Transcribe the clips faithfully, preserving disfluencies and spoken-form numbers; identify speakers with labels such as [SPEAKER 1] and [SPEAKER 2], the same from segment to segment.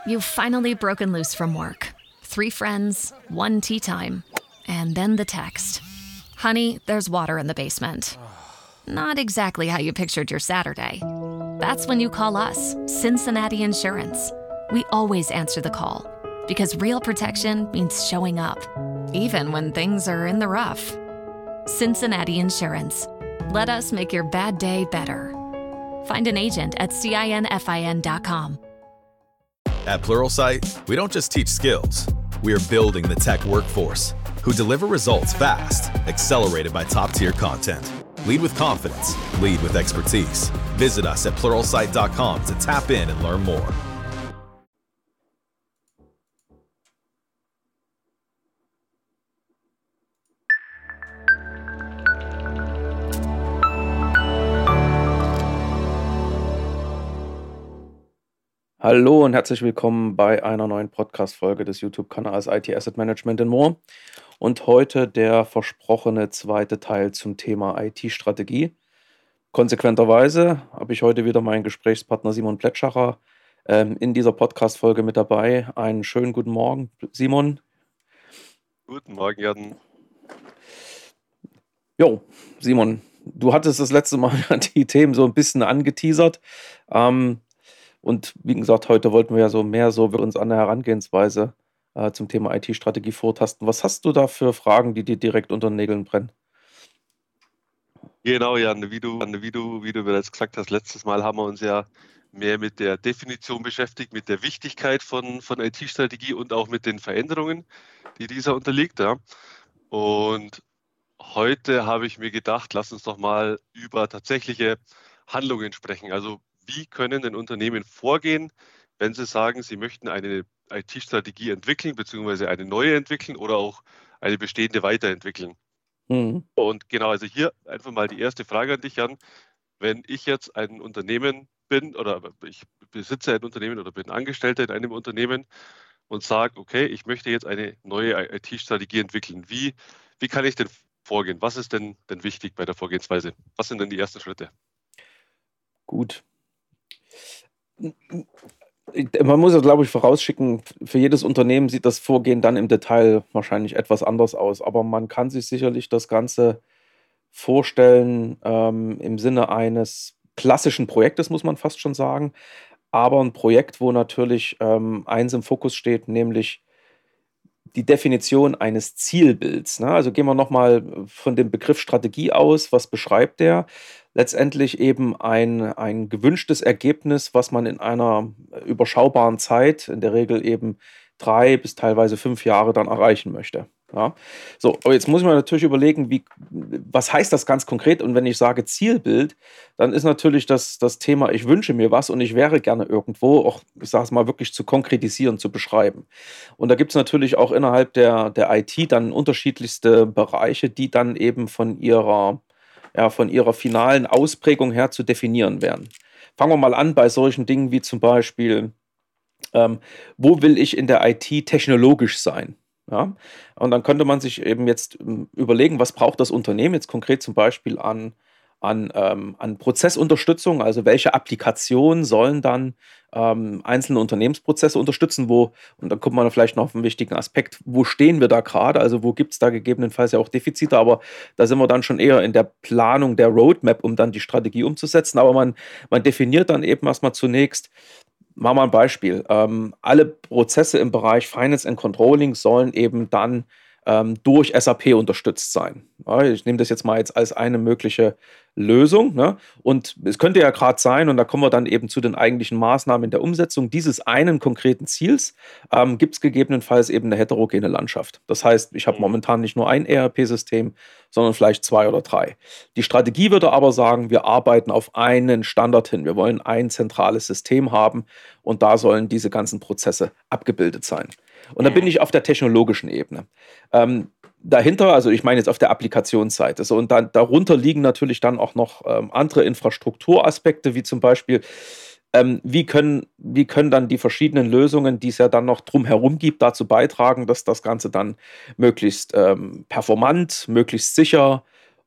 [SPEAKER 1] You've finally broken loose from work. Three friends, one tea time, and then the text. Honey, there's water in the basement. Not exactly how you pictured your Saturday. That's when you call us, Cincinnati Insurance. We always answer the call because real protection means showing up, even when things are in the rough. Cincinnati Insurance. Let us make your bad day better. Find an agent at cinfin dot com.
[SPEAKER 2] At Pluralsight, we don't just teach skills. We are building the tech workforce who deliver results fast, accelerated by top-tier content. Lead with confidence. Lead with expertise. Visit us at pluralsight dot com to tap in and learn more.
[SPEAKER 3] Hallo und herzlich willkommen bei einer neuen Podcast-Folge des YouTube-Kanals I T Asset Management and More. Und heute der versprochene zweite Teil zum Thema I T-Strategie. Konsequenterweise habe ich heute wieder meinen Gesprächspartner Simon Pletschacher ähm, in dieser Podcast-Folge mit dabei. Einen schönen guten Morgen, Simon.
[SPEAKER 4] Guten Morgen, Jan.
[SPEAKER 3] Jo, Simon, du hattest das letzte Mal die Themen so ein bisschen angeteasert. Ähm, Und wie gesagt, heute wollten wir ja so mehr so wir uns an der Herangehensweise äh, zum Thema I T-Strategie vortasten. Was hast du da für Fragen, die dir direkt unter den Nägeln brennen?
[SPEAKER 4] Genau, Jan, wie du, wie du, wie du bereits gesagt hast, letztes Mal haben wir uns ja mehr mit der Definition beschäftigt, mit der Wichtigkeit von, von I T-Strategie und auch mit den Veränderungen, die dieser unterliegt. Ja. Und heute habe ich mir gedacht, lass uns doch mal über tatsächliche Handlungen sprechen. Also wie können denn Unternehmen vorgehen, wenn sie sagen, sie möchten eine I T-Strategie entwickeln, beziehungsweise eine neue entwickeln oder auch eine bestehende weiterentwickeln? Mhm. Und genau, also hier einfach mal die erste Frage an dich, Jan. Wenn ich jetzt ein Unternehmen bin oder ich besitze ein Unternehmen oder bin Angestellter in einem Unternehmen und sage, okay, ich möchte jetzt eine neue I T-Strategie entwickeln. Wie, wie kann ich denn vorgehen? Was ist denn, denn wichtig bei der Vorgehensweise? Was sind denn die ersten Schritte?
[SPEAKER 3] Gut. Man muss ja, glaube ich, vorausschicken, für jedes Unternehmen sieht das Vorgehen dann im Detail wahrscheinlich etwas anders aus. Aber man kann sich sicherlich das Ganze vorstellen ähm, im Sinne eines klassischen Projektes, muss man fast schon sagen. Aber ein Projekt, wo natürlich ähm, eins im Fokus steht, nämlich die Definition eines Zielbilds. Ne? Also gehen wir nochmal von dem Begriff Strategie aus. Was beschreibt der? Letztendlich eben ein, ein gewünschtes Ergebnis, was man in einer überschaubaren Zeit, in der Regel eben drei bis teilweise fünf Jahre dann erreichen möchte. Ja? So, aber jetzt muss man natürlich überlegen, wie, was heißt das ganz konkret? Und wenn ich sage Zielbild, dann ist natürlich das, das Thema, ich wünsche mir was und ich wäre gerne irgendwo, auch, ich sage es mal, wirklich zu konkretisieren, zu beschreiben. Und da gibt es natürlich auch innerhalb der, der I T dann unterschiedlichste Bereiche, die dann eben von ihrer Ja, von ihrer finalen Ausprägung her zu definieren wären. Fangen wir mal an bei solchen Dingen wie zum Beispiel, ähm, wo will ich in der I T technologisch sein? Ja? Und dann könnte man sich eben jetzt ähm, überlegen, was braucht das Unternehmen jetzt konkret zum Beispiel an, an, ähm, an Prozessunterstützung, also welche Applikationen sollen dann ähm, einzelne Unternehmensprozesse unterstützen, wo, und dann kommt man vielleicht noch auf einen wichtigen Aspekt, wo stehen wir da gerade, also wo gibt es da gegebenenfalls ja auch Defizite, aber da sind wir dann schon eher in der Planung der Roadmap, um dann die Strategie umzusetzen, aber man, man definiert dann eben erstmal zunächst, machen wir ein Beispiel, ähm, alle Prozesse im Bereich Finance and Controlling sollen eben dann ähm, durch S A P unterstützt sein. Ja, ich nehme das jetzt mal jetzt als eine mögliche Lösung. Ne? Und es könnte ja gerade sein, und da kommen wir dann eben zu den eigentlichen Maßnahmen in der Umsetzung dieses einen konkreten Ziels, ähm, gibt es gegebenenfalls eben eine heterogene Landschaft. Das heißt, ich habe momentan nicht nur ein E R P-System, sondern vielleicht zwei oder drei. Die Strategie würde aber sagen, wir arbeiten auf einen Standard hin. Wir wollen ein zentrales System haben und da sollen diese ganzen Prozesse abgebildet sein. Und da bin ich auf der technologischen Ebene. Ähm, dahinter, also ich meine jetzt auf der Applikationsseite, so, und dann, darunter liegen natürlich dann auch noch ähm, andere Infrastrukturaspekte, wie zum Beispiel, ähm, wie, können, wie können dann die verschiedenen Lösungen, die es ja dann noch drumherum gibt, dazu beitragen, dass das Ganze dann möglichst ähm, performant, möglichst sicher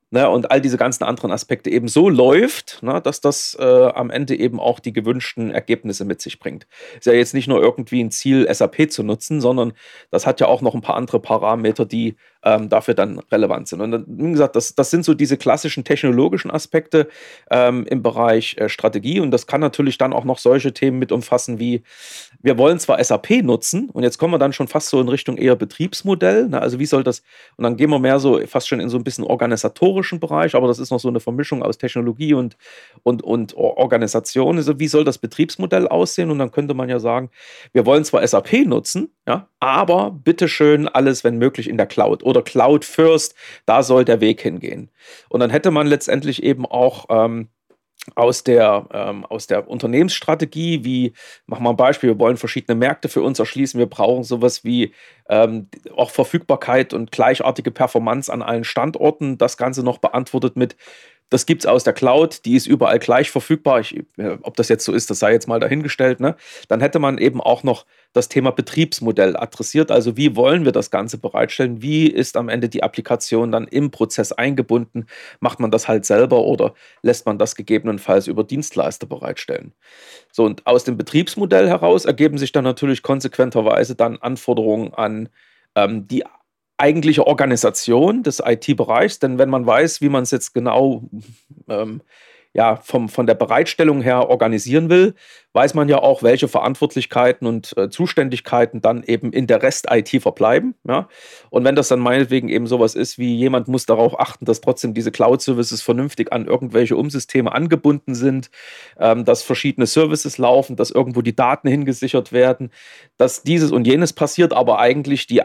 [SPEAKER 3] ne, und all diese ganzen anderen Aspekte eben so läuft, ne, dass das äh, am Ende eben auch die gewünschten Ergebnisse mit sich bringt. Ist ja jetzt nicht nur irgendwie ein Ziel, S A P zu nutzen, sondern das hat ja auch noch ein paar andere Parameter, die ähm, dafür dann relevant sind. Und dann, wie gesagt, das, das sind so diese klassischen technologischen Aspekte ähm, im Bereich äh, Strategie. Und das kann natürlich dann auch noch solche Themen mit umfassen wie, wir wollen zwar S A P nutzen, und jetzt kommen wir dann schon fast so in Richtung eher Betriebsmodell, ne, also wie soll das, und dann gehen wir mehr so fast schon in so ein bisschen organisatorischen Bereich, aber das ist noch so eine Vermischung aus Technologie und, und, und Organisation. Also wie soll das Betriebsmodell aussehen? Und dann könnte man ja sagen, wir wollen zwar S A P nutzen, ja, aber bitteschön alles, wenn möglich, in der Cloud oder Cloud First, da soll der Weg hingehen. Und dann hätte man letztendlich eben auch ähm, aus der, ähm, aus der Unternehmensstrategie, wie, machen wir ein Beispiel, wir wollen verschiedene Märkte für uns erschließen, wir brauchen sowas wie ähm, auch Verfügbarkeit und gleichartige Performance an allen Standorten, das Ganze noch beantwortet mit, das gibt es aus der Cloud, die ist überall gleich verfügbar. Ich, äh, ob das jetzt so ist, das sei jetzt mal dahingestellt. Ne? Dann hätte man eben auch noch das Thema Betriebsmodell adressiert. Also wie wollen wir das Ganze bereitstellen? Wie ist am Ende die Applikation dann im Prozess eingebunden? Macht man das halt selber oder lässt man das gegebenenfalls über Dienstleister bereitstellen? So, und aus dem Betriebsmodell heraus ergeben sich dann natürlich konsequenterweise dann Anforderungen an ähm, die eigentliche Organisation des I T-Bereichs, denn wenn man weiß, wie man es jetzt genau ähm, ja, vom, von der Bereitstellung her organisieren will, weiß man ja auch, welche Verantwortlichkeiten und äh, Zuständigkeiten dann eben in der Rest-I T verbleiben. Ja? Und wenn das dann meinetwegen eben sowas ist, wie jemand muss darauf achten, dass trotzdem diese Cloud-Services vernünftig an irgendwelche Umsysteme angebunden sind, ähm, dass verschiedene Services laufen, dass irgendwo die Daten hingesichert werden, dass dieses und jenes passiert, aber eigentlich die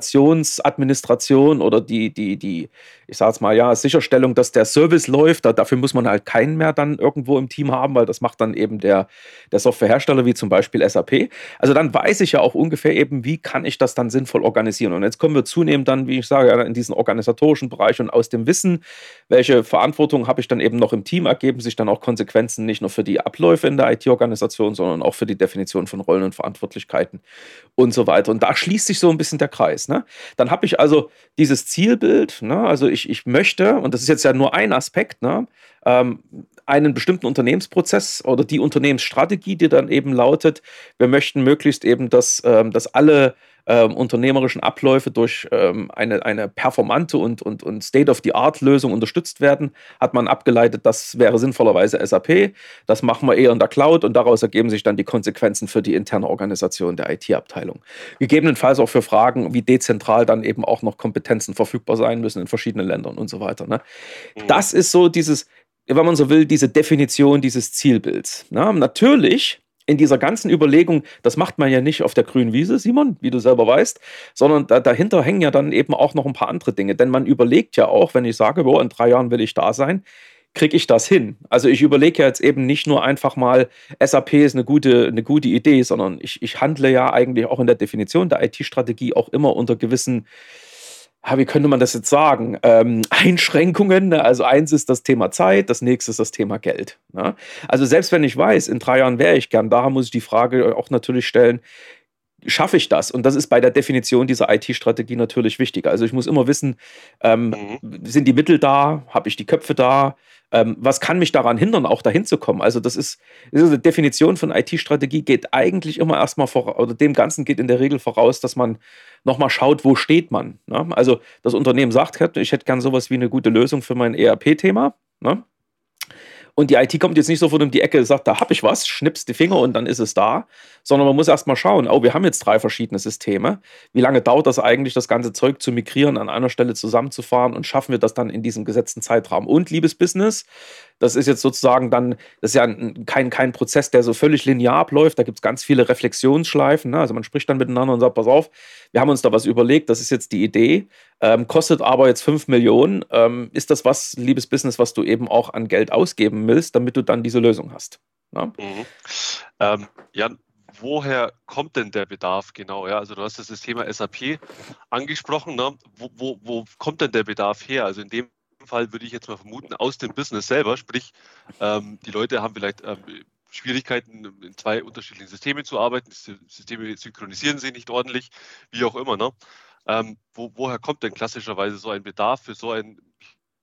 [SPEAKER 3] Applikationsadministration oder die, die, die, ich sag's mal, ja, Sicherstellung, dass der Service läuft, da, dafür muss man halt keinen mehr dann irgendwo im Team haben, weil das macht dann eben der, der Softwarehersteller, wie zum Beispiel S A P. Also dann weiß ich ja auch ungefähr eben, wie kann ich das dann sinnvoll organisieren. Und jetzt kommen wir zunehmend dann, wie ich sage, in diesen organisatorischen Bereich, und aus dem Wissen, welche Verantwortung habe ich dann eben noch im Team, ergeben sich dann auch Konsequenzen nicht nur für die Abläufe in der I T-Organisation, sondern auch für die Definition von Rollen und Verantwortlichkeiten und so weiter. Und da schließt sich so ein bisschen der Kreis. Ne? Dann habe ich also dieses Zielbild, ne? Also ich, ich möchte, und das ist jetzt ja nur ein Aspekt, ne? ähm, einen bestimmten Unternehmensprozess oder die Unternehmensstrategie, die dann eben lautet, wir möchten möglichst eben, dass, ähm, dass alle ähm, unternehmerischen Abläufe durch ähm, eine, eine performante und, und, und State-of-the-Art-Lösung unterstützt werden, hat man abgeleitet, das wäre sinnvollerweise S A P, das machen wir eher in der Cloud, und daraus ergeben sich dann die Konsequenzen für die interne Organisation der I T-Abteilung. Gegebenenfalls auch für Fragen, wie dezentral dann eben auch noch Kompetenzen verfügbar sein müssen in verschiedenen Ländern und so weiter. Ne?
[SPEAKER 4] Mhm.
[SPEAKER 3] Das ist so dieses, wenn man so will, diese Definition dieses Zielbilds. Na, natürlich in dieser ganzen Überlegung, das macht man ja nicht auf der grünen Wiese, Simon, wie du selber weißt, sondern da, dahinter hängen ja dann eben auch noch ein paar andere Dinge. Denn man überlegt ja auch, wenn ich sage, boah, in drei Jahren will ich da sein, kriege ich das hin? Also ich überlege ja jetzt eben nicht nur einfach mal, S A P ist eine gute, eine gute Idee, sondern ich, ich handle ja eigentlich auch in der Definition der I T-Strategie auch immer unter gewissen, ja, wie könnte man das jetzt sagen, ähm, Einschränkungen. Ne? Also eins ist das Thema Zeit, das nächste ist das Thema Geld. Ne? Also selbst wenn ich weiß, in drei Jahren wäre ich gern da, muss ich die Frage auch natürlich stellen, schaffe ich das? Und das ist bei der Definition dieser I T-Strategie natürlich wichtig. Also ich muss immer wissen, ähm,
[SPEAKER 4] Mhm.
[SPEAKER 3] sind die Mittel da? Habe ich die Köpfe da? Ähm, was kann mich daran hindern, auch dahin zu kommen? Also das ist, diese Definition von I T-Strategie geht eigentlich immer erstmal voraus, oder dem Ganzen geht in der Regel voraus, dass man nochmal schaut, wo steht man. Ne? Also das Unternehmen sagt, ich hätte gern sowas wie eine gute Lösung für mein E R P-Thema. Ne? Und die I T kommt jetzt nicht sofort um die Ecke und sagt, da habe ich was, schnippst die Finger und dann ist es da, sondern man muss erst mal schauen, oh, wir haben jetzt drei verschiedene Systeme. Wie lange dauert das eigentlich, das ganze Zeug zu migrieren, an einer Stelle zusammenzufahren, und schaffen wir das dann in diesem gesetzten Zeitrahmen? Und, liebes Business, das ist jetzt sozusagen dann, das ist ja ein, kein, kein Prozess, der so völlig linear abläuft. Da gibt es ganz viele Reflexionsschleifen. Ne? Also man spricht dann miteinander und sagt, pass auf, wir haben uns da was überlegt, das ist jetzt die Idee, ähm, kostet aber jetzt fünf Millionen. Ähm, ist das was, liebes Business, was du eben auch an Geld ausgeben willst, damit du dann diese Lösung hast? Ne?
[SPEAKER 4] Mhm. Ähm, Jan, woher kommt denn der Bedarf genau? Ja, also du hast das Thema S A P angesprochen. Ne? Wo, wo, wo kommt denn der Bedarf her? Also in dem Fall würde ich jetzt mal vermuten, aus dem Business selber, sprich, ähm, die Leute haben vielleicht ähm, Schwierigkeiten, in zwei unterschiedlichen Systemen zu arbeiten, die Systeme synchronisieren sich nicht ordentlich, wie auch immer. Ne? Ähm, wo, woher kommt denn klassischerweise so ein Bedarf für so ein,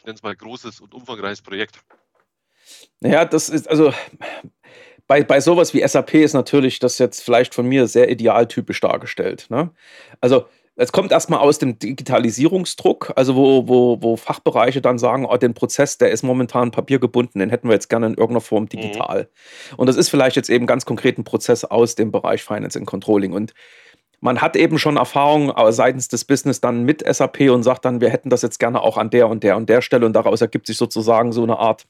[SPEAKER 4] nenne es mal, großes und umfangreiches Projekt?
[SPEAKER 3] Naja, das ist also bei, bei sowas wie S A P ist natürlich das jetzt vielleicht von mir sehr idealtypisch dargestellt. Ne? Also es kommt erstmal aus dem Digitalisierungsdruck, also wo, wo, wo Fachbereiche dann sagen, oh, den Prozess, der ist momentan papiergebunden, den hätten wir jetzt gerne in irgendeiner Form digital. Mhm. Und das ist vielleicht jetzt eben ganz konkret ein Prozess aus dem Bereich Finance and Controlling. Und man hat eben schon Erfahrung seitens des Business dann mit S A P und sagt dann, wir hätten das jetzt gerne auch an der und der und der Stelle. Und daraus ergibt sich sozusagen so eine Art,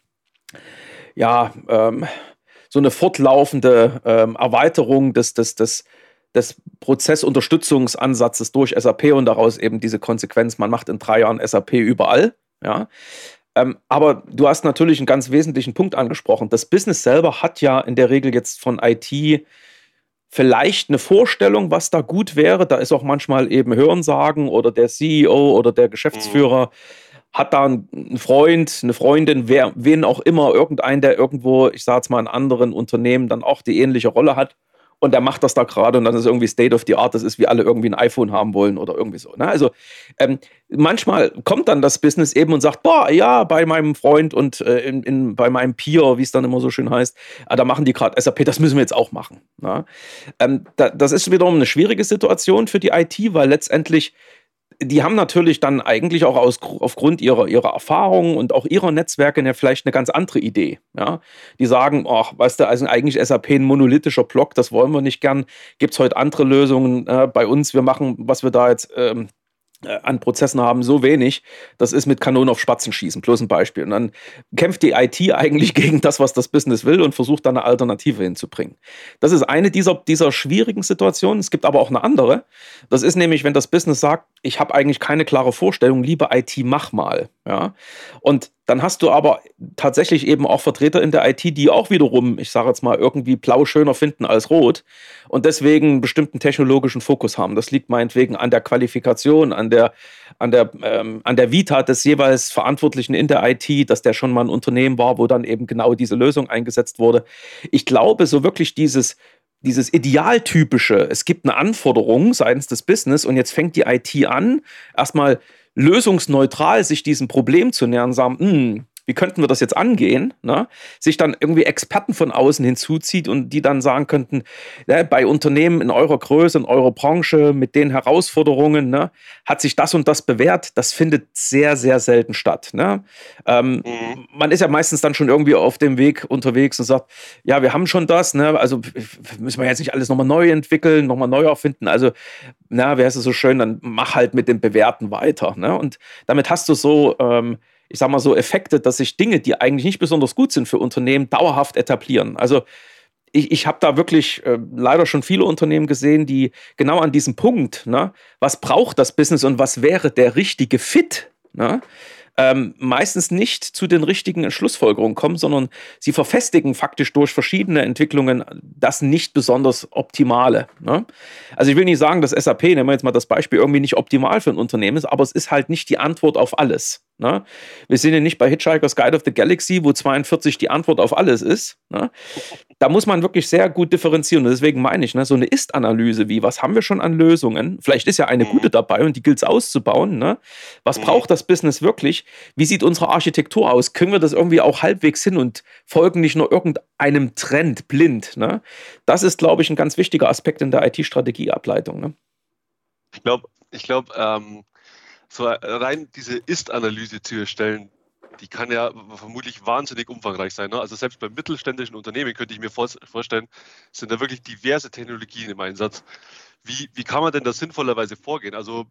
[SPEAKER 3] ja, ähm, so eine fortlaufende ähm, Erweiterung des, des, des, des Prozessunterstützungsansatzes durch S A P und daraus eben diese Konsequenz, man macht in drei Jahren S A P überall. Ja. Ähm, aber du hast natürlich einen ganz wesentlichen Punkt angesprochen. Das Business selber hat ja in der Regel jetzt von I T vielleicht eine Vorstellung, was da gut wäre. Da ist auch manchmal eben Hörensagen oder der C E O oder der Geschäftsführer hat da einen Freund, eine Freundin, wer, wen auch immer, irgendeinen, der irgendwo, ich sage jetzt mal, in anderen Unternehmen dann auch die ähnliche Rolle hat. Und der macht das da gerade und dann ist irgendwie State of the Art, das ist, wie alle irgendwie ein iPhone haben wollen oder irgendwie so. Ne? Also ähm, manchmal kommt dann das Business eben und sagt, boah, ja, bei meinem Freund und äh, in, in, bei meinem Peer, wie es dann immer so schön heißt, äh, da machen die gerade S A P, das müssen wir jetzt auch machen. Ne? Ähm, da, das ist wiederum eine schwierige Situation für die I T, weil letztendlich die haben natürlich dann eigentlich auch aus, aufgrund ihrer, ihrer Erfahrungen und auch ihrer Netzwerke ja vielleicht eine ganz andere Idee. Ja? Die sagen, ach, weißt du, also eigentlich S A P ein monolithischer Block, das wollen wir nicht gern. Gibt es heute andere Lösungen äh, bei uns? Wir machen, was wir da jetzt ähm, äh, an Prozessen haben, so wenig. Das ist mit Kanonen auf Spatzen schießen, bloß ein Beispiel. Und dann kämpft die I T eigentlich gegen das, was das Business will und versucht dann eine Alternative hinzubringen. Das ist eine dieser, dieser schwierigen Situationen. Es gibt aber auch eine andere. Das ist nämlich, wenn das Business sagt, ich habe eigentlich keine klare Vorstellung, liebe I T, mach mal. Ja? Und dann hast du aber tatsächlich eben auch Vertreter in der I T, die auch wiederum, ich sage jetzt mal, irgendwie blau schöner finden als rot und deswegen einen bestimmten technologischen Fokus haben. Das liegt meinetwegen an der Qualifikation, an der, an der, ähm, an der Vita des jeweils Verantwortlichen in der I T, dass der schon mal ein Unternehmen war, wo dann eben genau diese Lösung eingesetzt wurde. Ich glaube, so wirklich dieses Dieses idealtypische, es gibt eine Anforderung seitens des Business und jetzt fängt die I T an, erstmal lösungsneutral sich diesem Problem zu nähern, sagen, hm, wie könnten wir das jetzt angehen, ne? Sich dann irgendwie Experten von außen hinzuzieht und die dann sagen könnten, ne, bei Unternehmen in eurer Größe, in eurer Branche, mit den Herausforderungen, ne, hat sich das und das bewährt, das findet sehr, sehr selten statt. Ne? Ähm, mhm. Man ist ja meistens dann schon irgendwie auf dem Weg unterwegs und sagt, ja, wir haben schon das, ne? Also müssen wir jetzt nicht alles nochmal neu entwickeln, nochmal neu erfinden, also na, wäre es so schön, dann mach halt mit dem Bewährten weiter. Ne? Und damit hast du so ähm, ich sag mal so, Effekte, dass sich Dinge, die eigentlich nicht besonders gut sind für Unternehmen, dauerhaft etablieren. Also ich, ich habe da wirklich äh, leider schon viele Unternehmen gesehen, die genau an diesem Punkt, ne, was braucht das Business und was wäre der richtige Fit, ne, ähm, meistens nicht zu den richtigen Schlussfolgerungen kommen, sondern sie verfestigen faktisch durch verschiedene Entwicklungen das nicht besonders Optimale. Ne? Also ich will nicht sagen, dass S A P, nehmen wir jetzt mal das Beispiel, irgendwie nicht optimal für ein Unternehmen ist, aber es ist halt nicht die Antwort auf alles. Ne? Wir sind ja nicht bei Hitchhiker's Guide of the Galaxy, wo zweiundvierzig die Antwort auf alles ist. Ne? Da muss man wirklich sehr gut differenzieren. Und deswegen meine ich, ne, so eine Ist-Analyse wie, was haben wir schon an Lösungen? Vielleicht ist ja eine gute dabei und die gilt es auszubauen. Ne? Was braucht das Business wirklich? Wie sieht unsere Architektur aus? Kriegen wir das irgendwie auch halbwegs hin und folgen nicht nur irgendeinem Trend blind? Ne? Das ist, glaube ich, ein ganz wichtiger Aspekt in der I T-Strategieableitung. Ne?
[SPEAKER 4] Ich glaube, ich glaub, ähm, so rein diese Ist-Analyse zu erstellen, die kann ja vermutlich wahnsinnig umfangreich sein. Ne? Also selbst bei mittelständischen Unternehmen könnte ich mir vor, vorstellen, sind da wirklich diverse Technologien im Einsatz. Wie, wie kann man denn da sinnvollerweise vorgehen? Also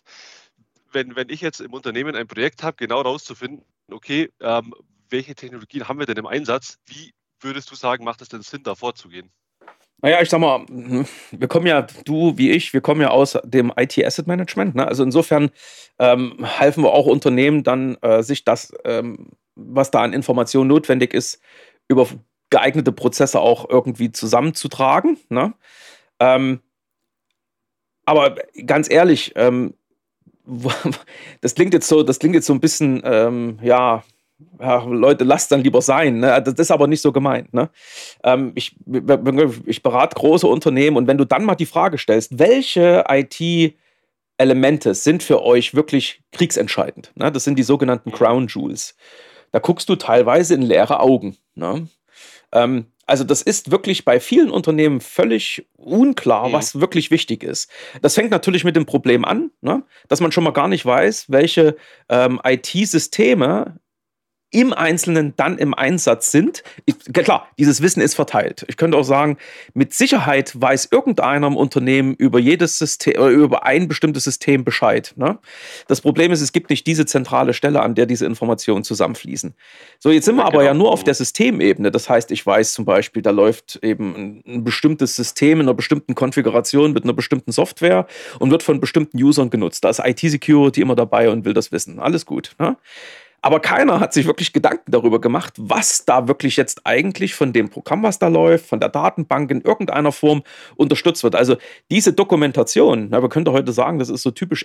[SPEAKER 4] wenn, wenn ich jetzt im Unternehmen ein Projekt habe, genau rauszufinden, okay, ähm, welche Technologien haben wir denn im Einsatz? Wie würdest du sagen, macht es denn Sinn, da vorzugehen?
[SPEAKER 3] Naja, ich sag mal, wir kommen ja, du wie ich, wir kommen ja aus dem I T-Asset Management. Ne? Also insofern ähm, helfen wir auch Unternehmen dann, äh, sich das, ähm, was da an Informationen notwendig ist, über geeignete Prozesse auch irgendwie zusammenzutragen. Ne? Ähm, aber ganz ehrlich, ähm, das klingt jetzt so, das klingt jetzt so ein bisschen, ähm, ja, Ja, Leute, lasst dann lieber sein. Ne? Das ist aber nicht so gemeint. Ne? Ähm, ich, ich berate große Unternehmen und wenn du dann mal die Frage stellst, welche I T Elemente sind für euch wirklich kriegsentscheidend. Ne? Das sind die sogenannten Crown Jewels. Da guckst du teilweise in leere Augen. Ne? Ähm, also das ist wirklich bei vielen Unternehmen völlig unklar,
[SPEAKER 4] Mhm.
[SPEAKER 3] was wirklich wichtig ist. Das fängt natürlich mit dem Problem an, ne? Dass man schon mal gar nicht weiß, welche ähm, I T-Systeme im Einzelnen dann im Einsatz sind. Ich, klar, dieses Wissen ist verteilt. Ich könnte auch sagen, mit Sicherheit weiß irgendeiner im Unternehmen über jedes System oder über ein bestimmtes System Bescheid. Ne? Das Problem ist, es gibt nicht diese zentrale Stelle, an der diese Informationen zusammenfließen. So, jetzt sind wir
[SPEAKER 4] Ja,
[SPEAKER 3] aber ja
[SPEAKER 4] genau.
[SPEAKER 3] nur auf der Systemebene. Das heißt, ich weiß zum Beispiel, da läuft eben ein, ein bestimmtes System in einer bestimmten Konfiguration mit einer bestimmten Software und wird von bestimmten Usern genutzt. Da ist I T-Security immer dabei und will das wissen. Alles gut. Ne? Aber keiner hat sich wirklich Gedanken darüber gemacht, was da wirklich jetzt eigentlich von dem Programm, was da läuft, von der Datenbank in irgendeiner Form unterstützt wird. Also diese Dokumentation, na, wir können heute sagen, das ist so typisch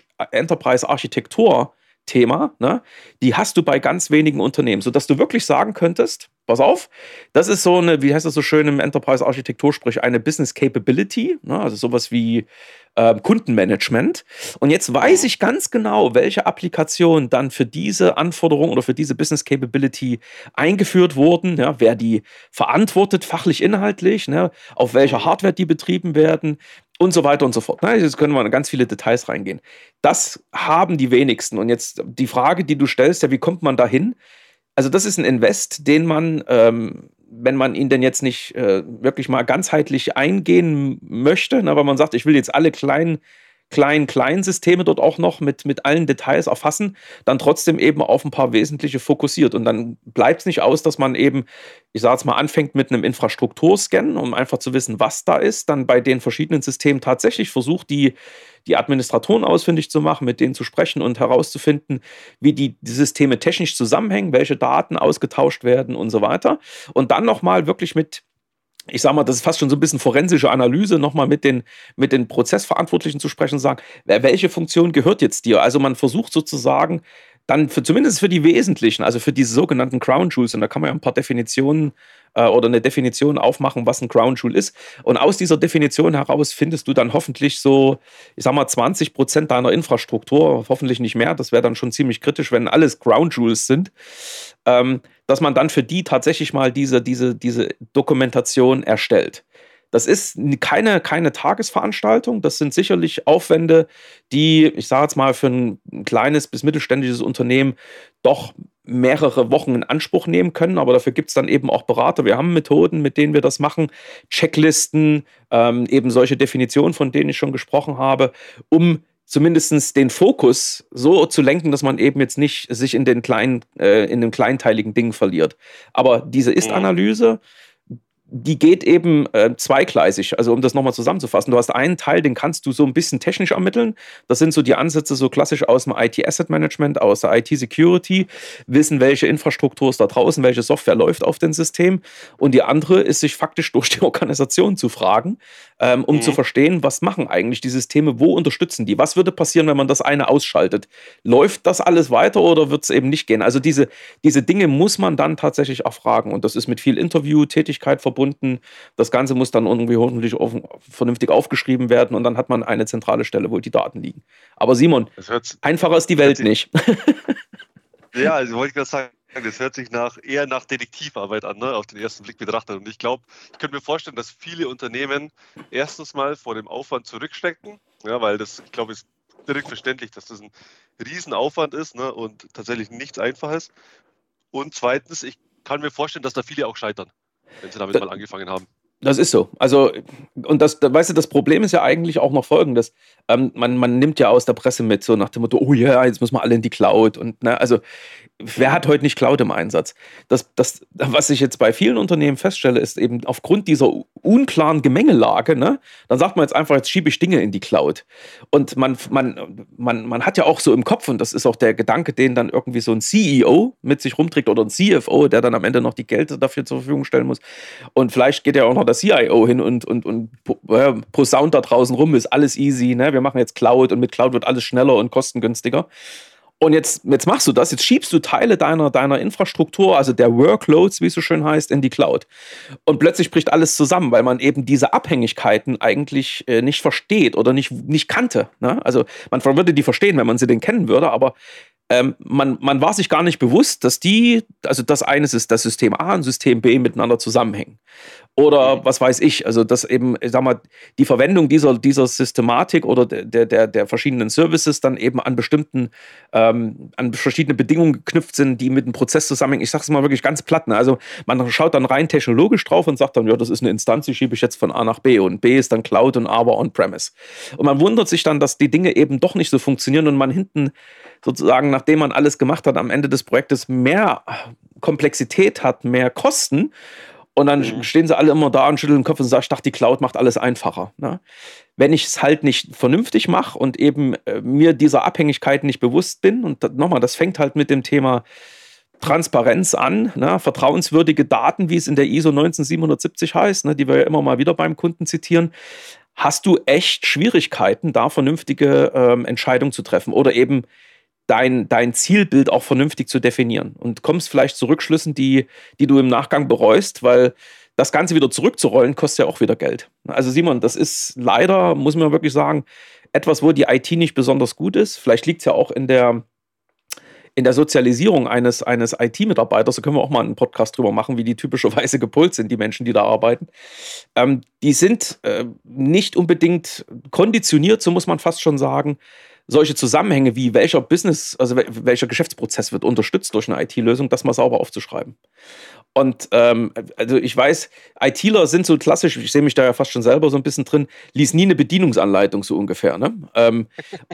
[SPEAKER 3] Enterprise-Architektur-Thema, ne? Die hast du bei ganz wenigen Unternehmen, sodass du wirklich sagen könntest, pass auf, das ist so eine, wie heißt das so schön im Enterprise-Architektur-Sprech, eine Business Capability, ne? Also sowas wie äh, Kundenmanagement. Und jetzt weiß ich ganz genau, welche Applikationen dann für diese Anforderung oder für diese Business Capability eingeführt wurden, ja, wer die verantwortet, fachlich, inhaltlich, ne, auf welcher Hardware die betrieben werden und so weiter und so fort. Ne? Jetzt können wir in ganz viele Details reingehen. Das haben die wenigsten. Und jetzt die Frage, die du stellst, ja, wie kommt man da hin? Also das ist ein Invest, den man, ähm, wenn man ihn denn jetzt nicht äh, wirklich mal ganzheitlich eingehen möchte, na, weil man sagt, ich will jetzt alle kleinen, kleinen, kleinen Systeme dort auch noch mit, mit allen Details erfassen, dann trotzdem eben auf ein paar wesentliche fokussiert. Und dann bleibt es nicht aus, dass man eben, ich sage jetzt mal, anfängt mit einem Infrastrukturscan, um einfach zu wissen, was da ist, dann bei den verschiedenen Systemen tatsächlich versucht, die die Administratoren ausfindig zu machen, mit denen zu sprechen und herauszufinden, wie die, die Systeme technisch zusammenhängen, welche Daten ausgetauscht werden und so weiter. Und dann nochmal wirklich mit, ich sage mal, das ist fast schon so ein bisschen forensische Analyse, nochmal mit den, mit den Prozessverantwortlichen zu sprechen und sagen, welche Funktion gehört jetzt dir? Also man versucht sozusagen dann für, zumindest für die wesentlichen, also für diese sogenannten Crown Jewels, und da kann man ja ein paar Definitionen äh, oder eine Definition aufmachen, was ein Crown Jewel ist. Und aus dieser Definition heraus findest du dann hoffentlich so, ich sag mal, zwanzig Prozent deiner Infrastruktur, hoffentlich nicht mehr, das wäre dann schon ziemlich kritisch, wenn alles Crown Jewels sind, ähm, dass man dann für die tatsächlich mal diese, diese, diese Dokumentation erstellt. Das ist keine, keine Tagesveranstaltung. Das sind sicherlich Aufwände, die, ich sage jetzt mal, für ein kleines bis mittelständisches Unternehmen doch mehrere Wochen in Anspruch nehmen können. Aber dafür gibt es dann eben auch Berater. Wir haben Methoden, mit denen wir das machen. Checklisten, ähm, eben solche Definitionen, von denen ich schon gesprochen habe, um zumindest den Fokus so zu lenken, dass man eben jetzt nicht sich in den kleinen, äh, in den kleinteiligen Dingen verliert. Aber diese Ist-Analyse, die geht eben äh, zweigleisig. Also um das nochmal zusammenzufassen, du hast einen Teil, den kannst du so ein bisschen technisch ermitteln. Das sind so die Ansätze so klassisch aus dem I T-Asset-Management, aus der I T-Security, wissen, welche Infrastruktur ist da draußen, welche Software läuft auf dem System. Und die andere ist, sich faktisch durch die Organisation zu fragen, ähm, um mhm. zu verstehen, was machen eigentlich die Systeme, wo unterstützen die? Was würde passieren, wenn man das eine ausschaltet? Läuft das alles weiter oder wird es eben nicht gehen? Also diese, diese Dinge muss man dann tatsächlich erfragen. Und das ist mit viel Interview-Tätigkeit verbunden. Das Ganze muss dann irgendwie hoffentlich auf, vernünftig aufgeschrieben werden und dann hat man eine zentrale Stelle, wo die Daten liegen. Aber Simon, einfacher ist die Welt nicht.
[SPEAKER 4] Ja, also wollte ich gerade sagen, das hört sich nach, eher nach Detektivarbeit an, ne, auf den ersten Blick betrachtet. Und ich glaube, ich könnte mir vorstellen, dass viele Unternehmen erstens mal vor dem Aufwand zurückstecken, ja, weil das, ich glaube, ist direkt verständlich, dass das ein Riesenaufwand ist, ne, und tatsächlich nichts Einfaches. Und zweitens, ich kann mir vorstellen, dass da viele auch scheitern, wenn sie damit das, mal angefangen haben.
[SPEAKER 3] Das ist so. Also, und das, weißt du, das Problem ist ja eigentlich auch noch folgendes. Ähm, man, man nimmt ja aus der Presse mit, so nach dem Motto, oh ja, yeah, jetzt müssen wir alle in die Cloud. Und ne, also, wer hat heute nicht Cloud im Einsatz? Das, das, was ich jetzt bei vielen Unternehmen feststelle, ist eben aufgrund dieser unklaren Gemengelage, ne, dann sagt man jetzt einfach, jetzt schiebe ich Dinge in die Cloud. Und man, man, man, man hat ja auch so im Kopf, und das ist auch der Gedanke, den dann irgendwie so ein C E O mit sich rumträgt oder ein C F O, der dann am Ende noch die Gelder dafür zur Verfügung stellen muss. Und vielleicht geht ja auch noch der C I O hin und, und, und äh, posaunt da draußen rum, ist alles easy, ne? Wir machen jetzt Cloud und mit Cloud wird alles schneller und kostengünstiger. Und jetzt, jetzt machst du das, jetzt schiebst du Teile deiner, deiner Infrastruktur, also der Workloads, wie es so schön heißt, in die Cloud. Und plötzlich bricht alles zusammen, weil man eben diese Abhängigkeiten eigentlich äh, nicht versteht oder nicht, nicht kannte. Ne? Also man würde die verstehen, wenn man sie denn kennen würde, aber ähm, man, man war sich gar nicht bewusst, dass die, also das eine ist das System A und System B miteinander zusammenhängen. Oder was weiß ich, also dass eben, ich sag mal, die Verwendung dieser, dieser Systematik oder der, der, der verschiedenen Services dann eben an bestimmten, ähm, an verschiedene Bedingungen geknüpft sind, die mit dem Prozess zusammenhängen. Ich sag's mal wirklich ganz platt. Ne? Also man schaut dann rein technologisch drauf und sagt dann, ja, das ist eine Instanz, die schiebe ich jetzt von A nach B und B ist dann Cloud und A aber On-Premise. Und man wundert sich dann, dass die Dinge eben doch nicht so funktionieren und man hinten sozusagen, nachdem man alles gemacht hat, am Ende des Projektes mehr Komplexität hat, mehr Kosten. Und dann mhm. stehen sie alle immer da und schütteln den Kopf und sagen, ich dachte, die Cloud macht alles einfacher. Ne? Wenn ich es halt nicht vernünftig mache und eben äh, mir dieser Abhängigkeit nicht bewusst bin, und nochmal, das fängt halt mit dem Thema Transparenz an, ne? Vertrauenswürdige Daten, wie es in der I S O neunzehn heißt, ne? Die wir ja immer mal wieder beim Kunden zitieren, hast du echt Schwierigkeiten, da vernünftige ähm, Entscheidungen zu treffen oder eben Dein, dein Zielbild auch vernünftig zu definieren und kommst vielleicht zu Rückschlüssen, die, die du im Nachgang bereust, weil das Ganze wieder zurückzurollen, kostet ja auch wieder Geld. Also Simon, das ist leider, muss man wirklich sagen, etwas, wo die I T nicht besonders gut ist. Vielleicht liegt es ja auch in der, in der Sozialisierung eines, eines I T-Mitarbeiters. Da können wir auch mal einen Podcast drüber machen, wie die typischerweise gepolt sind, die Menschen, die da arbeiten. Ähm, die sind äh, nicht unbedingt konditioniert, so muss man fast schon sagen, solche Zusammenhänge wie welcher Business, also welcher Geschäftsprozess wird unterstützt durch eine I T-Lösung, das mal sauber aufzuschreiben. Und ähm, also ich weiß, ITler sind so klassisch, ich sehe mich da ja fast schon selber so ein bisschen drin, lies nie eine Bedienungsanleitung so ungefähr. Ne? ähm,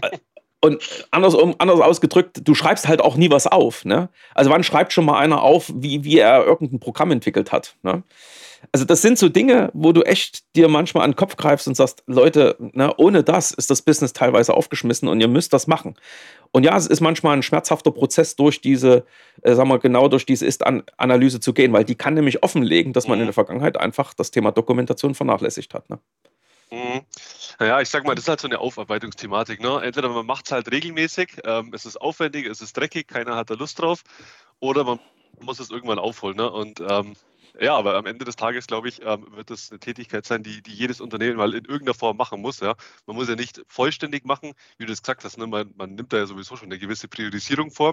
[SPEAKER 3] und anders, anders ausgedrückt, du schreibst halt auch nie was auf. Ne? Also wann schreibt schon mal einer auf, wie, wie er irgendein Programm entwickelt hat? Ne? Also das sind so Dinge, wo du echt dir manchmal an den Kopf greifst und sagst, Leute, ne, ohne das ist das Business teilweise aufgeschmissen und ihr müsst das machen. Und ja, es ist manchmal ein schmerzhafter Prozess, durch diese, äh, sagen wir, genau durch diese Ist-Analyse zu gehen, weil die kann nämlich offenlegen, dass man mhm. in der Vergangenheit einfach das Thema Dokumentation vernachlässigt hat. Ne?
[SPEAKER 4] Mhm. Naja, ich sag mal, das ist halt so eine Aufarbeitungsthematik. Ne? Entweder man macht es halt regelmäßig, ähm, es ist aufwendig, es ist dreckig, keiner hat da Lust drauf, oder man muss es irgendwann aufholen. Ne? Und ähm, ja, aber am Ende des Tages, glaube ich, ähm, wird das eine Tätigkeit sein, die, die jedes Unternehmen mal in irgendeiner Form machen muss. Ja? Man muss ja nicht vollständig machen, wie du das gesagt hast. Ne? Man, man nimmt da ja sowieso schon eine gewisse Priorisierung vor.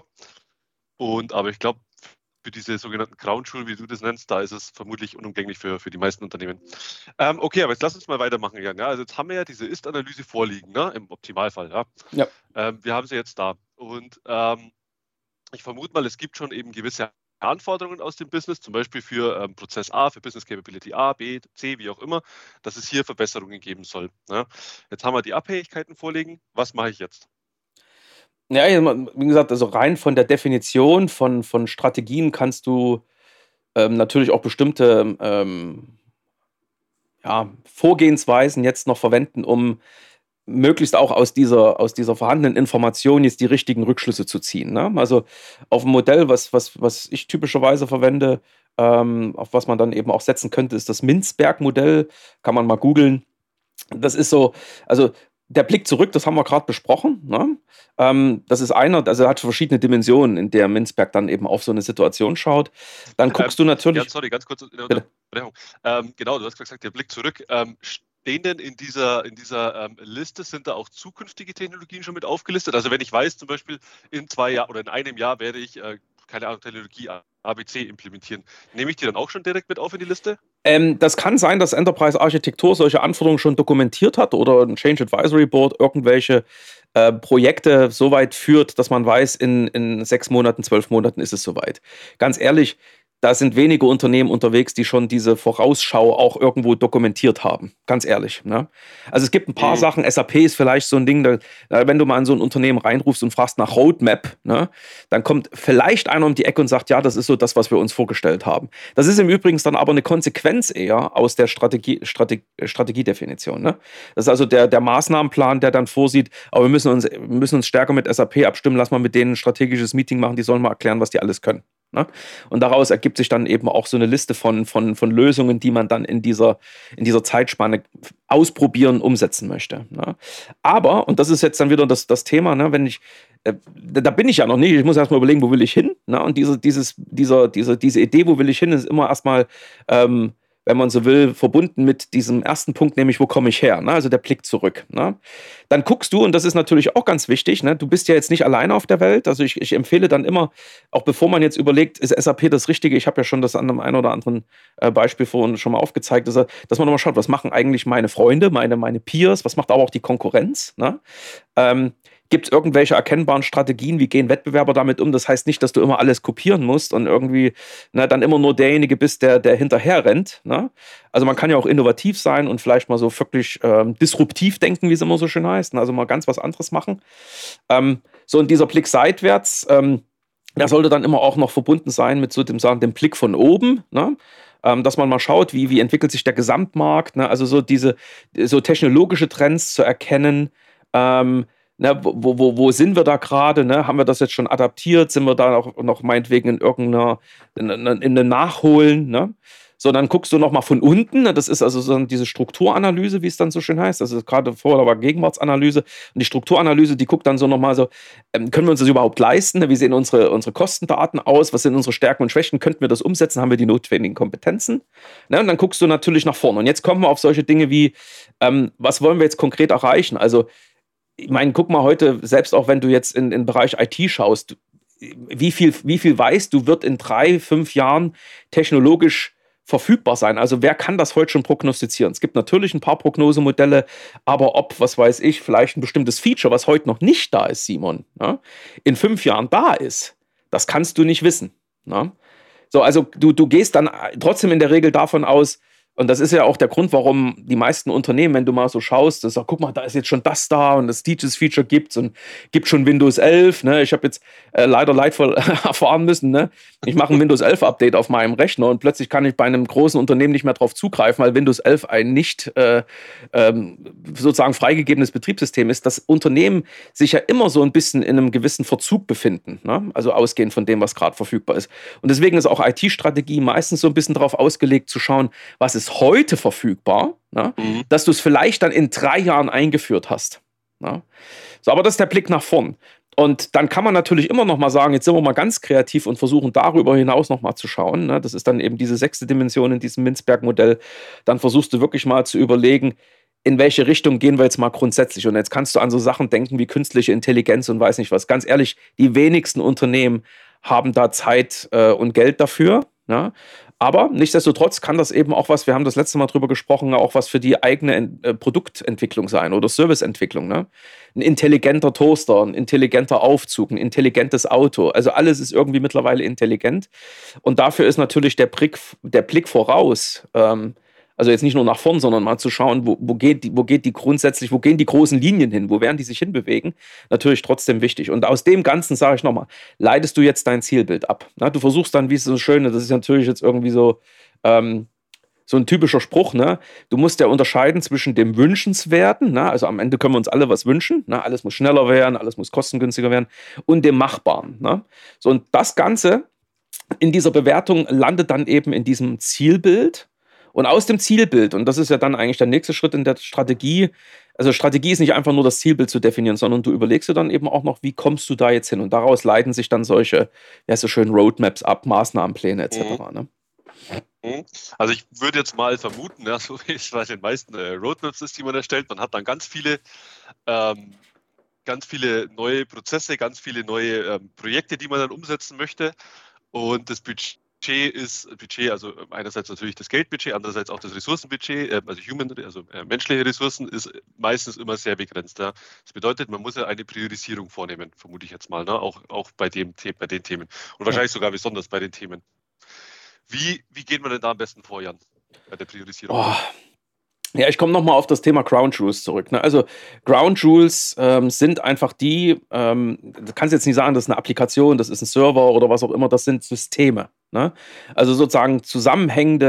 [SPEAKER 4] Und aber ich glaube, für diese sogenannten Crown-Schulen, wie du das nennst, da ist es vermutlich unumgänglich für, für die meisten Unternehmen. Ähm, okay, aber jetzt lass uns mal weitermachen, Jan. Ja, also jetzt haben wir ja diese Ist-Analyse vorliegen, ne? Im Optimalfall. Ja?
[SPEAKER 3] Ja.
[SPEAKER 4] Ähm, wir haben sie jetzt da. Und ähm, ich vermute mal, es gibt schon eben gewisse Anforderungen aus dem Business, zum Beispiel für ähm, Prozess A, für Business Capability A, B, C, wie auch immer, dass es hier Verbesserungen geben soll. Ja? Jetzt haben wir die Abhängigkeiten vorliegen. Was mache ich jetzt?
[SPEAKER 3] Ja, wie gesagt, also rein von der Definition von, von Strategien kannst du ähm, natürlich auch bestimmte ähm, ja, Vorgehensweisen jetzt noch verwenden, um möglichst auch aus dieser, aus dieser vorhandenen Information jetzt die richtigen Rückschlüsse zu ziehen. Ne? Also auf ein Modell, was, was, was ich typischerweise verwende, ähm, auf was man dann eben auch setzen könnte, ist das Mintzberg-Modell. Kann man mal googeln. Das ist so, also der Blick zurück, das haben wir gerade besprochen. Ne? Ähm, das ist einer, also er hat verschiedene Dimensionen, in der Mintzberg dann eben auf so eine Situation schaut. Dann guckst ähm, du natürlich...
[SPEAKER 4] Ja, sorry, ganz kurz in der Unterbrechung. Ähm, genau, du hast gesagt, der Blick zurück. Ähm, stehen denn in dieser, in dieser ähm, Liste, sind da auch zukünftige Technologien schon mit aufgelistet? Also wenn ich weiß, zum Beispiel in zwei Jahren oder in einem Jahr werde ich, äh, keine Ahnung, Technologie A B C implementieren, nehme ich die dann auch schon direkt mit auf in die Liste?
[SPEAKER 3] Ähm, das kann sein, dass Enterprise Architektur solche Anforderungen schon dokumentiert hat oder ein Change Advisory Board irgendwelche äh, Projekte so weit führt, dass man weiß, in, in sechs Monaten, zwölf Monaten ist es soweit. Ganz ehrlich, da sind wenige Unternehmen unterwegs, die schon diese Vorausschau auch irgendwo dokumentiert haben. Ganz ehrlich. Ne? Also es gibt ein paar mhm. Sachen, S A P ist vielleicht so ein Ding, da, wenn du mal in so ein Unternehmen reinrufst und fragst nach Roadmap, ne, dann kommt vielleicht einer um die Ecke und sagt, ja, das ist so das, was wir uns vorgestellt haben. Das ist im Übrigen dann aber eine Konsequenz eher aus der Strategie, Strategie, Strategiedefinition. Ne? Das ist also der, der Maßnahmenplan, der dann vorsieht, aber wir müssen uns, wir müssen uns stärker mit S A P abstimmen, lass mal mit denen ein strategisches Meeting machen, die sollen mal erklären, was die alles können. Ne? Und daraus ergibt sich dann eben auch so eine Liste von, von, von Lösungen, die man dann in dieser, in dieser Zeitspanne ausprobieren, umsetzen möchte. Ne? Aber, und das ist jetzt dann wieder das, das Thema, ne, wenn ich äh, da bin ich ja noch nicht. Ich muss erstmal überlegen, wo will ich hin? Ne? Und diese, dieses, dieser, diese, diese Idee, wo will ich hin, ist immer erstmal, ähm, wenn man so will, verbunden mit diesem ersten Punkt, nämlich wo komme ich her? Ne? Also der Blick zurück. Ne? Dann guckst du, und das ist natürlich auch ganz wichtig, ne? Du bist ja jetzt nicht alleine auf der Welt. Also ich, ich empfehle dann immer, auch bevor man jetzt überlegt, ist S A P das Richtige? Ich habe ja schon das an einem einen oder anderen äh, Beispiel vorhin schon mal aufgezeigt, dass, dass man nochmal schaut, was machen eigentlich meine Freunde, meine, meine Peers, was macht aber auch die Konkurrenz? Ne? Ähm, Gibt es irgendwelche erkennbaren Strategien? Wie gehen Wettbewerber damit um? Das heißt nicht, dass du immer alles kopieren musst und irgendwie ne, dann immer nur derjenige bist, der, der hinterher rennt. Ne? Also man kann ja auch innovativ sein und vielleicht mal so wirklich ähm, disruptiv denken, wie es immer so schön heißt. Ne? Also mal ganz was anderes machen. Ähm, so und dieser Blick seitwärts, ähm, der sollte dann immer auch noch verbunden sein mit so dem, sagen, dem Blick von oben. Ne? Ähm, dass man mal schaut, wie, wie entwickelt sich der Gesamtmarkt. Ne? Also so diese so technologische Trends zu erkennen. Ähm, Ne, wo, wo, wo sind wir da gerade? Ne? Haben wir das jetzt schon adaptiert? Sind wir da auch noch meinetwegen in irgendeiner, in, in, in einem Nachholen? Ne? So, dann guckst du nochmal von unten. Ne? Das ist also so diese Strukturanalyse, wie es dann so schön heißt. Also gerade vorher war Gegenwartsanalyse. Und die Strukturanalyse, die guckt dann so nochmal so, ähm, können wir uns das überhaupt leisten? Ne? Wie sehen unsere, unsere Kostendaten aus? Was sind unsere Stärken und Schwächen? Könnten wir das umsetzen? Haben wir die notwendigen Kompetenzen? Ne? Und dann guckst du natürlich nach vorne. Und jetzt kommen wir auf solche Dinge wie, ähm, was wollen wir jetzt konkret erreichen? Also ich meine, guck mal heute, selbst auch wenn du jetzt in den Bereich I T schaust, wie viel, wie viel weißt du, wird in drei, fünf Jahren technologisch verfügbar sein? Also wer kann das heute schon prognostizieren? Es gibt natürlich ein paar Prognosemodelle, aber ob, was weiß ich, vielleicht ein bestimmtes Feature, was heute noch nicht da ist, Simon, ne, in fünf Jahren da ist, das kannst du nicht wissen. Ne? So, also du, du gehst dann trotzdem in der Regel davon aus, und das ist ja auch der Grund, warum die meisten Unternehmen, wenn du mal so schaust, das sagt, guck mal, da ist jetzt schon das da und das Teachers-Feature gibt's und gibt schon Windows elf. Ne? Ich habe jetzt äh, leider leidvoll erfahren müssen, ne? Ich mache ein Windows elf Update auf meinem Rechner und plötzlich kann ich bei einem großen Unternehmen nicht mehr drauf zugreifen, weil Windows elf ein nicht äh, ähm, sozusagen freigegebenes Betriebssystem ist. Das Unternehmen sich ja immer so ein bisschen in einem gewissen Verzug befinden, ne? Also ausgehend von dem, was gerade verfügbar ist. Und deswegen ist auch I T-Strategie meistens so ein bisschen darauf ausgelegt, zu schauen, was ist heute verfügbar, ne? Mhm. Dass du es vielleicht dann in drei Jahren eingeführt hast. Ne? So, aber das ist der Blick nach vorn. Und dann kann man natürlich immer noch mal sagen, jetzt sind wir mal ganz kreativ und versuchen darüber hinaus noch mal zu schauen. Ne? Das ist dann eben diese sechste Dimension in diesem Mintzberg-Modell. Dann versuchst du wirklich mal zu überlegen, in welche Richtung gehen wir jetzt mal grundsätzlich. Und jetzt kannst du an so Sachen denken wie künstliche Intelligenz und weiß nicht was. Ganz ehrlich, die wenigsten Unternehmen haben da Zeit äh, und Geld dafür. Ne? Aber nichtsdestotrotz kann das eben auch was, wir haben das letzte Mal drüber gesprochen, auch was für die eigene äh, Produktentwicklung sein oder Serviceentwicklung. Ne? Ein intelligenter Toaster, ein intelligenter Aufzug, ein intelligentes Auto. Also alles ist irgendwie mittlerweile intelligent. Und dafür ist natürlich der Blick, der Blick voraus, ähm, also jetzt nicht nur nach vorn, sondern mal zu schauen, wo, wo, geht die, wo geht die grundsätzlich, wo gehen die großen Linien hin, wo werden die sich hinbewegen, natürlich trotzdem wichtig. Und aus dem Ganzen, sage ich nochmal, leitest du jetzt dein Zielbild ab. Na, du versuchst dann, wie es so schön ist, das ist natürlich jetzt irgendwie so, ähm, so ein typischer Spruch, ne? Du musst ja unterscheiden zwischen dem Wünschenswerten, ne? Also am Ende können wir uns alle was wünschen, ne? Alles muss schneller werden, alles muss kostengünstiger werden, und dem Machbaren. Ne? So, und das Ganze in dieser Bewertung landet dann eben in diesem Zielbild. Und aus dem Zielbild, und das ist ja dann eigentlich der nächste Schritt in der Strategie, also Strategie ist nicht einfach nur das Zielbild zu definieren, sondern du überlegst dir dann eben auch noch, wie kommst du da jetzt hin? Und daraus leiten sich dann solche, ja, so schön Roadmaps ab, Maßnahmenpläne et cetera. Mhm.
[SPEAKER 4] Ne? Also ich würde jetzt mal vermuten, ja, so wie es bei den meisten äh, Roadmaps ist, die man erstellt, man hat dann ganz viele, ähm, ganz viele neue Prozesse, ganz viele neue ähm, Projekte, die man dann umsetzen möchte, und das Budget Budget ist Budget, also einerseits natürlich das Geldbudget, andererseits auch das Ressourcenbudget, also human, also menschliche Ressourcen, ist meistens immer sehr begrenzt. Ja. Das bedeutet, man muss ja eine Priorisierung vornehmen, vermute ich jetzt mal, ne? auch, auch bei, dem, bei den Themen und wahrscheinlich sogar besonders bei den Themen. Wie, wie geht man denn da am besten vor, Jan, bei der Priorisierung?
[SPEAKER 3] Oh. Ja, ich komme nochmal auf das Thema Ground Rules zurück. Ne? Also Ground Rules ähm, sind einfach die, ähm, du kannst jetzt nicht sagen, das ist eine Applikation, das ist ein Server oder was auch immer, das sind Systeme. Ne? Also sozusagen zusammenhängende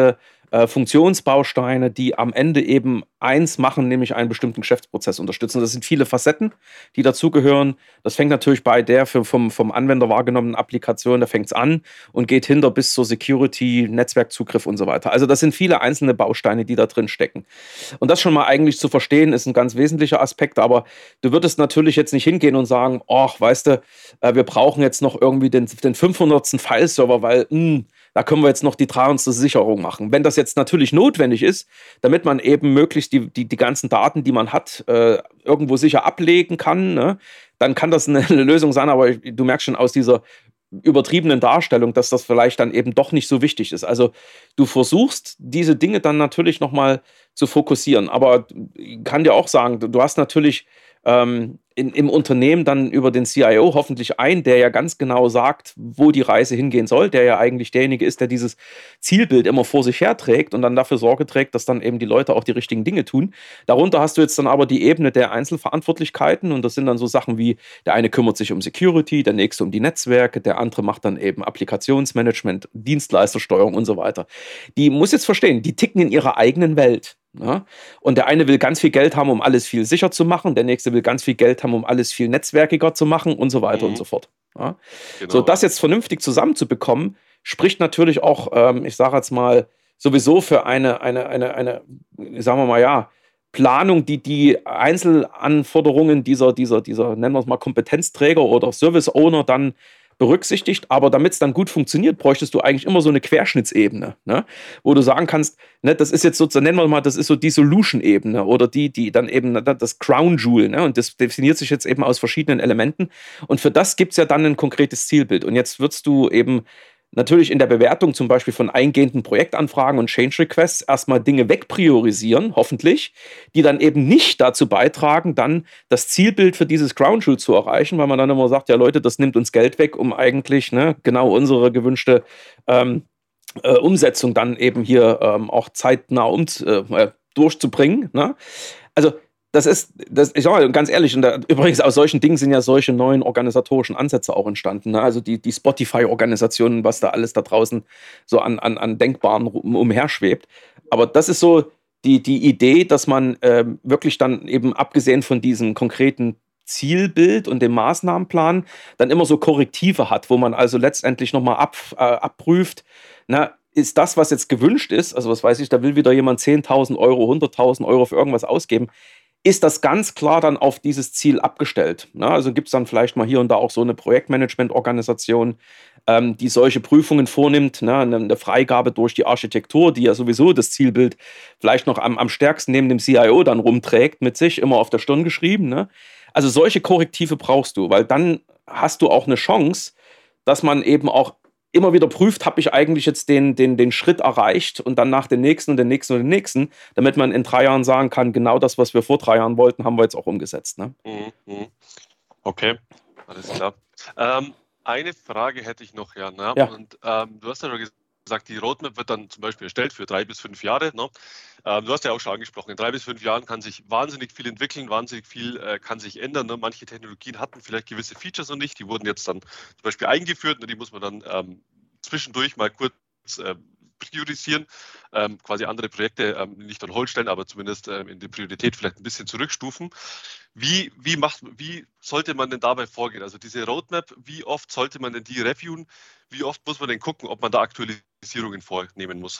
[SPEAKER 3] äh, Funktionsbausteine, die am Ende eben eins machen, nämlich einen bestimmten Geschäftsprozess unterstützen. Das sind viele Facetten, die dazugehören. Das fängt natürlich bei der für, vom, vom Anwender wahrgenommenen Applikation, da fängt es an und geht hinter bis zur Security, Netzwerkzugriff und so weiter. Also das sind viele einzelne Bausteine, die da drin stecken. Und das schon mal eigentlich zu verstehen, ist ein ganz wesentlicher Aspekt, aber du würdest natürlich jetzt nicht hingehen und sagen, ach, weißt du, äh, wir brauchen jetzt noch irgendwie den, den fünfhundertsten File-Server, weil mh, da können wir jetzt noch die dreihundertste Sicherung machen. Wenn das jetzt natürlich notwendig ist, damit man eben möglichst die, die, die ganzen Daten, die man hat, äh, irgendwo sicher ablegen kann, ne, dann kann das eine, eine Lösung sein, aber du merkst schon aus dieser übertriebenen Darstellung, dass das vielleicht dann eben doch nicht so wichtig ist. Also du versuchst, diese Dinge dann natürlich nochmal zu fokussieren. Aber ich kann dir auch sagen, du hast natürlich ähm, in, im Unternehmen dann über den C I O hoffentlich einen, der ja ganz genau sagt, wo die Reise hingehen soll, der ja eigentlich derjenige ist, der dieses Zielbild immer vor sich herträgt und dann dafür Sorge trägt, dass dann eben die Leute auch die richtigen Dinge tun. Darunter hast du jetzt dann aber die Ebene der Einzelverantwortlichkeiten und das sind dann so Sachen wie, der eine kümmert sich um Security, der nächste um die Netzwerke, der andere macht dann eben Applikationsmanagement, Dienstleistersteuerung und so weiter. Die muss jetzt verstehen, die ticken in ihrer eigenen Welt. Ja? Und der eine will ganz viel Geld haben, um alles viel sicher zu machen, der nächste will ganz viel Geld haben, um alles viel netzwerkiger zu machen und so weiter
[SPEAKER 4] Mhm.
[SPEAKER 3] und so fort. Ja?
[SPEAKER 4] Genau.
[SPEAKER 3] So, das jetzt vernünftig zusammenzubekommen, spricht natürlich auch, ähm, ich sage jetzt mal, sowieso für eine, eine, eine, eine, sagen wir mal, ja, Planung, die die Einzelanforderungen dieser, dieser, dieser, nennen wir es mal, Kompetenzträger oder Service-Owner dann berücksichtigt, aber damit es dann gut funktioniert, bräuchtest du eigentlich immer so eine Querschnittsebene, ne? Wo du sagen kannst, ne, das ist jetzt sozusagen, nennen wir mal, das ist so die Solution-Ebene oder die, die dann eben ne, das Crown Jewel, ne? Und das definiert sich jetzt eben aus verschiedenen Elementen und für das gibt es ja dann ein konkretes Zielbild und jetzt würdest du eben natürlich in der Bewertung zum Beispiel von eingehenden Projektanfragen und Change Requests erstmal Dinge wegpriorisieren, hoffentlich, die dann eben nicht dazu beitragen, dann das Zielbild für dieses Crown Jewel zu erreichen, weil man dann immer sagt, ja Leute, das nimmt uns Geld weg, um eigentlich ne, genau unsere gewünschte ähm, äh, Umsetzung dann eben hier ähm, auch zeitnah um, äh, durchzubringen. Ne? Also das ist, das, ich sag mal ganz ehrlich, und da, übrigens aus solchen Dingen sind ja solche neuen organisatorischen Ansätze auch entstanden. Ne? Also die, die Spotify-Organisationen, was da alles da draußen so an, an, an Denkbaren umherschwebt. Aber das ist so die, die Idee, dass man äh, wirklich dann eben abgesehen von diesem konkreten Zielbild und dem Maßnahmenplan dann immer so Korrektive hat, wo man also letztendlich nochmal ab, äh, abprüft, na, ist das, was jetzt gewünscht ist, also was weiß ich, da will wieder jemand zehntausend Euro, hunderttausend Euro für irgendwas ausgeben, ist das ganz klar dann auf dieses Ziel abgestellt. Ne? Also gibt es dann vielleicht mal hier und da auch so eine Projektmanagement-Organisation, ähm, die solche Prüfungen vornimmt, ne? eine, eine Freigabe durch die Architektur, die ja sowieso das Zielbild vielleicht noch am, am stärksten neben dem C I O dann rumträgt mit sich, immer auf der Stirn geschrieben. Ne? Also solche Korrektive brauchst du, weil dann hast du auch eine Chance, dass man eben auch immer wieder prüft, habe ich eigentlich jetzt den, den, den Schritt erreicht und dann nach den nächsten und den nächsten und den nächsten, damit man in drei Jahren sagen kann, genau das, was wir vor drei Jahren wollten, haben wir jetzt auch umgesetzt. Ne?
[SPEAKER 4] Mhm. Okay, alles klar. Ähm, eine Frage hätte ich noch, Jan. Ja?
[SPEAKER 3] Ja.
[SPEAKER 4] Und ähm, du hast ja schon gesagt, die Roadmap wird dann zum Beispiel erstellt für drei bis fünf Jahre. Ne? Ähm, du hast ja auch schon angesprochen, in drei bis fünf Jahren kann sich wahnsinnig viel entwickeln, wahnsinnig viel äh, kann sich ändern. Ne? Manche Technologien hatten vielleicht gewisse Features noch nicht, die wurden jetzt dann zum Beispiel eingeführt, ne? Die muss man dann ähm, zwischendurch mal kurz äh, priorisieren, ähm, quasi andere Projekte ähm, nicht on hold stellen, aber zumindest ähm, in der Priorität vielleicht ein bisschen zurückstufen. Wie, wie, macht, wie sollte man denn dabei vorgehen? Also diese Roadmap, wie oft sollte man denn die reviewen? Wie oft muss man denn gucken, ob man da Aktualisierungen vornehmen muss?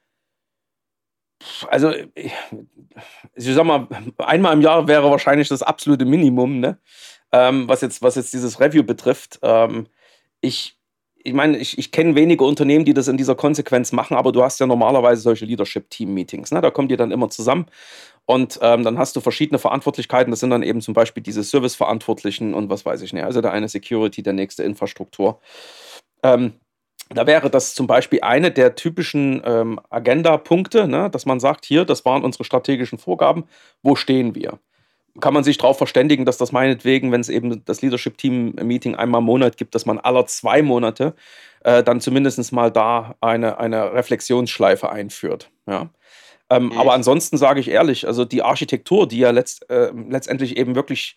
[SPEAKER 3] Also, ich, ich sag mal, einmal im Jahr wäre wahrscheinlich das absolute Minimum, ne? ähm, was, jetzt, was jetzt dieses Review betrifft. Ähm, ich Ich meine, ich, ich kenne wenige Unternehmen, die das in dieser Konsequenz machen, aber du hast ja normalerweise solche Leadership-Team-Meetings. Ne? Da kommt ihr dann immer zusammen und ähm, dann hast du verschiedene Verantwortlichkeiten. Das sind dann eben zum Beispiel diese Service-Verantwortlichen und was weiß ich nicht. Also der eine Security, der nächste Infrastruktur. Ähm, da wäre das zum Beispiel eine der typischen ähm, Agenda-Punkte, ne? Dass man sagt, hier, das waren unsere strategischen Vorgaben, wo stehen wir? Kann man sich darauf verständigen, dass das meinetwegen, wenn es eben das Leadership-Team-Meeting einmal im Monat gibt, dass man aller zwei Monate äh, dann zumindest mal da eine, eine Reflexionsschleife einführt. Ja? Ähm, mhm. Aber ansonsten sage ich ehrlich, also die Architektur, die ja letzt, äh, letztendlich eben wirklich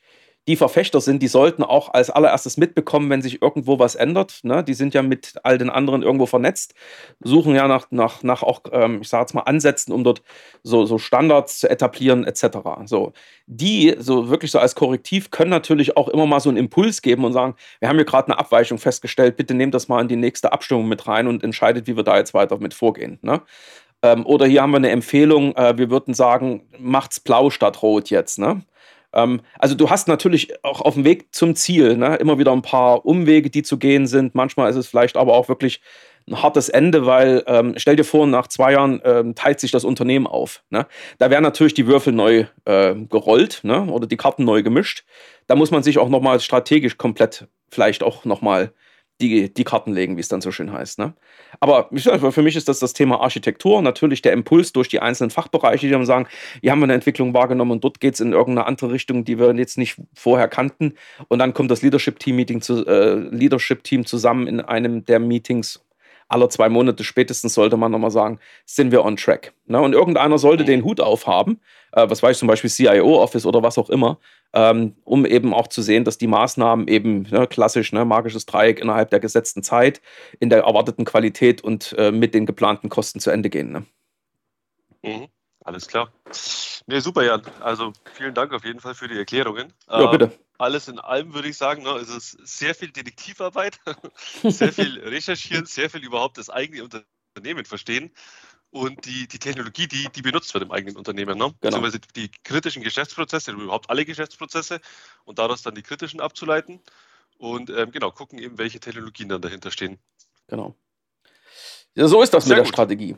[SPEAKER 3] die Verfechter sind, die sollten auch als allererstes mitbekommen, wenn sich irgendwo was ändert. Ne? Die sind ja mit all den anderen irgendwo vernetzt, suchen ja nach, nach, nach auch, ähm, ich sage jetzt mal, Ansätzen, um dort so, so Standards zu etablieren et cetera. So, die, so wirklich so als Korrektiv, können natürlich auch immer mal so einen Impuls geben und sagen, wir haben hier gerade eine Abweichung festgestellt, bitte nehmt das mal in die nächste Abstimmung mit rein und entscheidet, wie wir da jetzt weiter mit vorgehen. Ne? Ähm, oder hier haben wir eine Empfehlung, äh, wir würden sagen, macht's blau statt rot jetzt. Ne? Ähm, also du hast natürlich auch auf dem Weg zum Ziel ne, immer wieder ein paar Umwege, die zu gehen sind. Manchmal ist es vielleicht aber auch wirklich ein hartes Ende, weil ähm, stell dir vor, nach zwei Jahren ähm, teilt sich das Unternehmen auf. Ne? Da werden natürlich die Würfel neu äh, gerollt ne? oder die Karten neu gemischt. Da muss man sich auch nochmal strategisch komplett vielleicht auch nochmal die, die Karten legen, wie es dann so schön heißt. Ne? Aber für mich ist das das Thema Architektur, natürlich der Impuls durch die einzelnen Fachbereiche, die dann sagen, hier haben wir eine Entwicklung wahrgenommen und dort geht es in irgendeine andere Richtung, die wir jetzt nicht vorher kannten. Und dann kommt das Leadership-Team-Meeting zu, äh, Leadership-Team zusammen in einem der Meetings. Alle zwei Monate spätestens sollte man nochmal sagen, sind wir on track. Ne? Und irgendeiner sollte den Hut aufhaben, äh, was weiß ich, zum Beispiel C I O-Office oder was auch immer, ähm, um eben auch zu sehen, dass die Maßnahmen eben ne, klassisch, ne, magisches Dreieck innerhalb der gesetzten Zeit, in der erwarteten Qualität und äh, mit den geplanten Kosten zu Ende gehen. Ne?
[SPEAKER 4] Mhm. Alles klar. Nee, super, Jan. Also vielen Dank auf jeden Fall für die Erklärungen.
[SPEAKER 3] Ja, bitte.
[SPEAKER 4] Ähm, alles in allem würde ich sagen, ne, es ist sehr viel Detektivarbeit, sehr viel recherchieren, sehr viel überhaupt das eigene Unternehmen verstehen und die, die Technologie, die, die benutzt wird im eigenen Unternehmen. Ne?
[SPEAKER 3] Genau.
[SPEAKER 4] Beziehungsweise die kritischen Geschäftsprozesse, überhaupt alle Geschäftsprozesse und daraus dann die kritischen abzuleiten und ähm, genau, gucken eben, welche Technologien dann dahinter stehen.
[SPEAKER 3] Genau. Ja, so ist das
[SPEAKER 4] Sehr
[SPEAKER 3] mit der
[SPEAKER 4] gut.
[SPEAKER 3] Strategie.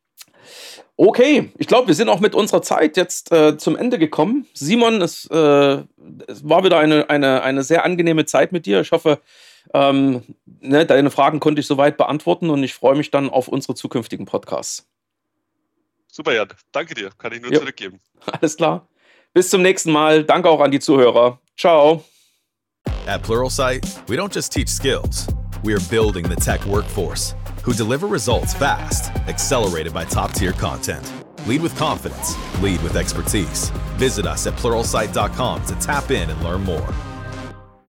[SPEAKER 3] Okay, ich glaube, wir sind auch mit unserer Zeit jetzt äh, zum Ende gekommen. Simon, es, äh, es war wieder eine, eine, eine sehr angenehme Zeit mit dir. Ich hoffe, ähm, ne, deine Fragen konnte ich soweit beantworten und ich freue mich dann auf unsere zukünftigen Podcasts.
[SPEAKER 4] Super, Jan. Danke dir. Kann ich nur
[SPEAKER 3] Jo.
[SPEAKER 4] zurückgeben.
[SPEAKER 3] Alles klar. Bis zum nächsten Mal. Danke auch an die Zuhörer. Ciao.
[SPEAKER 2] At Pluralsight, we don't just teach skills. We are building the tech workforce who deliver results fast, accelerated by top-tier content. Lead with confidence. Lead with expertise. Visit us at pluralsight dot com to tap in and learn more.